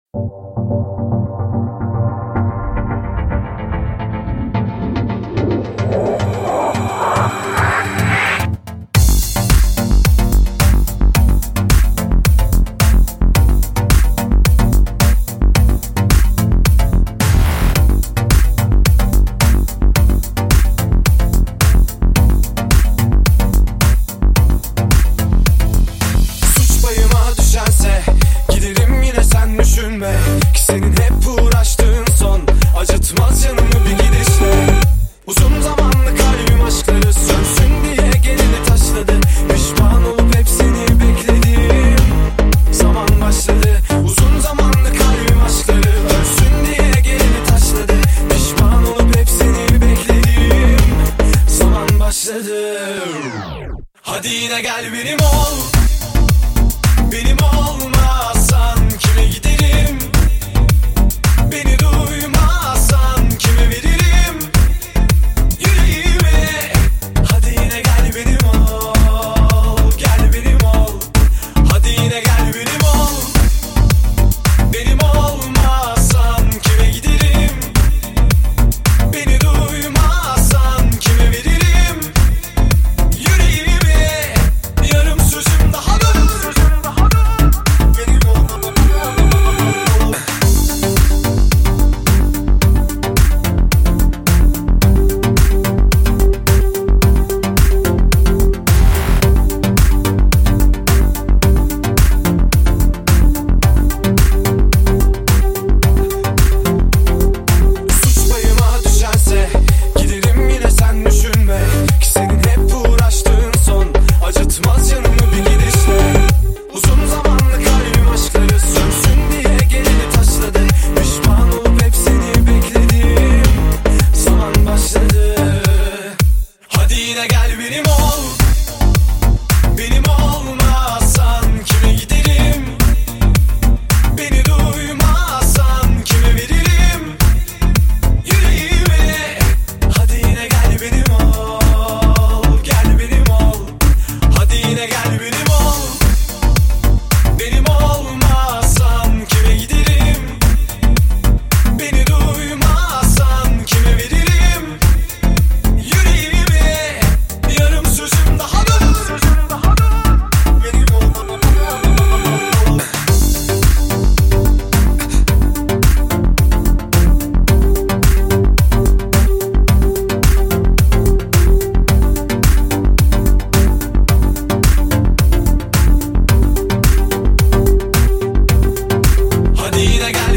Ki senin hep uğraştığın son acıtmaz canımı bir gidişle. Uzun zamanlı kalbim aşkları sönsün diye gelini taşladı. Pişman olup hep seni bekledim. Zaman başladı. Uzun zamanlı kalbim aşkları ölsün diye gelini taşladı. Pişman olup hep seni bekledim. Zaman başladı. Hadi yine gel benim ol. Benim olmazsan kime giderim? Beni duymazsan kime veririm yüreğimi? Hadi yine gel benim ol. Gel benim ol. Hadi yine gel benim ol. Benim olmazsan kime giderim? Beni duymazsan kime veririm yüreğimi? Yarım sözüm daha da Hadi yine gel.